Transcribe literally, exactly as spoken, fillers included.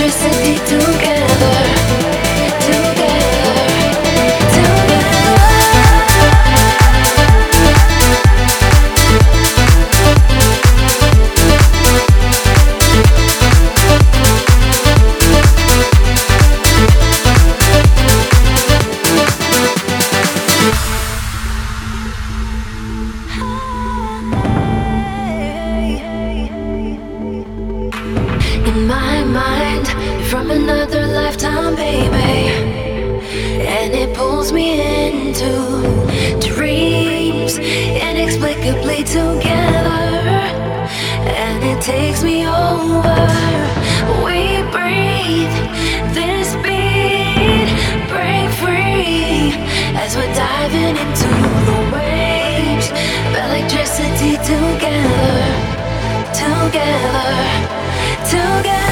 electricity together, together, in my mind, from another lifetime, baby. And it pulls me into dreams, inexplicably together. And it takes me over. We breathe this beat, break free as we're diving into the waves of electricity together, together, together.